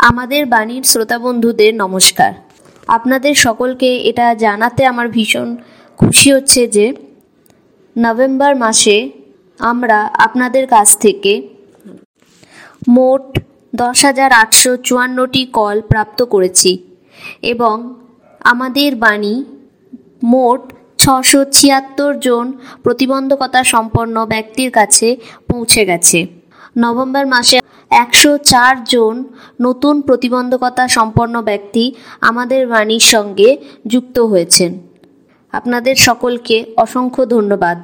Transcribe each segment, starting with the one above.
আমাদের বাণীর শ্রোতা বন্ধুদের নমস্কার। আপনাদের সকলকে এটা জানাতে আমার ভীষণ খুশি হচ্ছে যে নভেম্বর মাসে আমরা আপনাদের কাছ থেকে মোট 10,854টি কল প্রাপ্ত করেছি এবং আমাদের বাণী মোট 676 জন প্রতিবন্ধকতা সম্পন্ন ব্যক্তির কাছে পৌঁছে গেছে। নভেম্বর মাসে 104 জন নতুন প্রতিবন্ধকতা সম্পন্ন ব্যক্তি আমাদের বাণীর সঙ্গে যুক্ত হয়েছেন। আপনাদের সকলকে অসংখ্য ধন্যবাদ।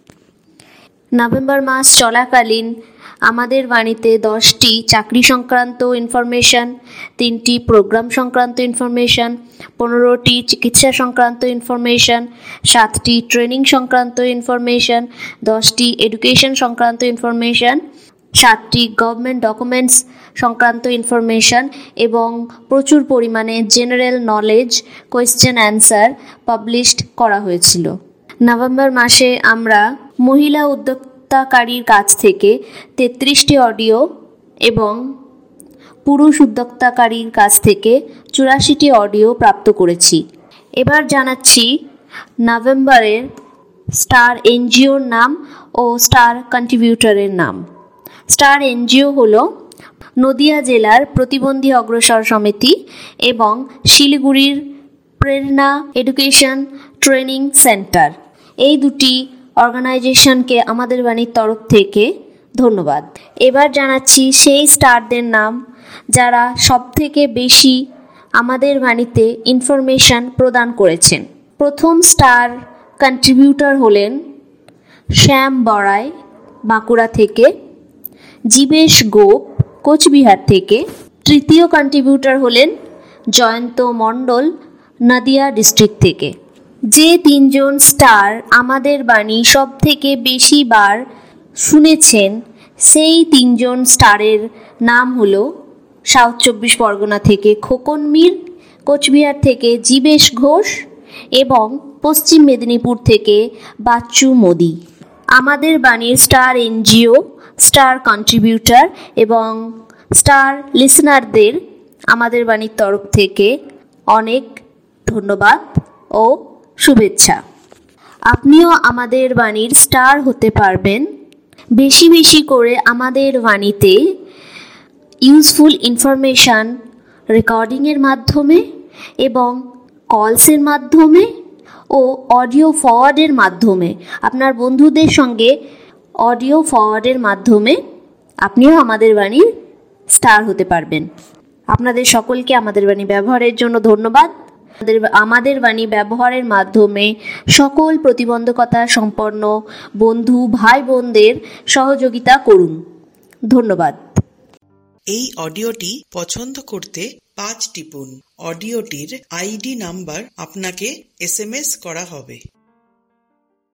নভেম্বর মাস চলাকালীন আমাদের বাণীতে 10টি চাকরি সংক্রান্ত ইনফরমেশন, 3টি প্রোগ্রাম সংক্রান্ত ইনফরমেশন, 15টি চিকিৎসা সংক্রান্ত ইনফরমেশন, 7টি ট্রেনিং সংক্রান্ত ইনফরমেশন, 10টি এডুকেশন সংক্রান্ত ইনফরমেশন, 7টি গভর্নমেন্ট ডকুমেন্টস সংক্রান্ত ইনফরমেশন এবং প্রচুর পরিমাণে general knowledge question answer published করা হয়েছিল। নভেম্বর মাসে আমরা মহিলা উদ্যোক্তাকারীর কাছ থেকে 33টি অডিও এবং পুরুষ উদ্যোক্তাকারীর কাছ থেকে 84টি অডিও প্রাপ্ত করেছি। এবার জানাচ্ছি নভেম্বরের স্টার এনজিওর নাম ও স্টার কন্ট্রিবিউটরের নাম। স্টার এনজিও হলো নদিয়া জেলার প্রতিবন্ধী অগ্রসর সমিতি এবং শিলিগুড়ির প্রেরণা এডুকেশন ট্রেনিং সেন্টার। এই দুটি অর্গানাইজেশনকে আমাদের বাণীর তরফ থেকে ধন্যবাদ। এবার জানাচ্ছি সেই স্টারদের নাম যারা সবথেকে বেশি আমাদের বাণীতে ইনফরমেশন প্রদান করেছেন। প্রথম স্টার কন্ট্রিবিউটর হলেন শ্যাম বড়াই বাঁকুড়া থেকে, জীবেশ গোপ কোচবিহার থেকে। তৃতীয় কন্ট্রিবিউটর হলেন জয়ন্ত মণ্ডল নদিয়া ডিস্ট্রিক্ট থেকে। যে 3 জন স্টার আমাদের বাণী সব থেকে বেশি বার শুনেছেন সেই 3 জন স্টারের নাম হলো সাউথ 24 পরগনা থেকে খোকন মীর, কোচবিহার থেকে জীবেশ ঘোষ এবং পশ্চিম মেদিনীপুর থেকে বাচ্চু মোদি। আমাদের বাণীর স্টার এনজিও, স্টার কন্ট্রিবিউটর এবং স্টার লিসনারদের আমাদের বাণীর তরফ থেকে অনেক ধন্যবাদ ও শুভেচ্ছা। আপনিও আমাদের বাণীর স্টার হতে পারবেন। বেশি বেশি করে আমাদের বাণীতে ইউজফুল ইনফরমেশান রেকর্ডিংয়ের মাধ্যমে এবং কলসের মাধ্যমে ও অডিও ফরওয়ার্ডের মাধ্যমে, আপনার বন্ধুদের সঙ্গে অডিও ফরওয়ার্ডের মাধ্যমে আপনিও আমাদের বাণীর স্টার হতে পারবেন। আপনাদের সকলকে আমাদের বাণী ব্যবহারের জন্য ধন্যবাদ। আমাদের বাণী ব্যবহারের মাধ্যমে সকল প্রতিবন্ধকতা সম্পন্ন বন্ধু ভাই বোনদের সহযোগিতা করুন। ধন্যবাদ। এই অডিওটি পছন্দ করতে 5 টিপুন। অডিওটির আইডি নাম্বার আপনাকে SMS করা হবে।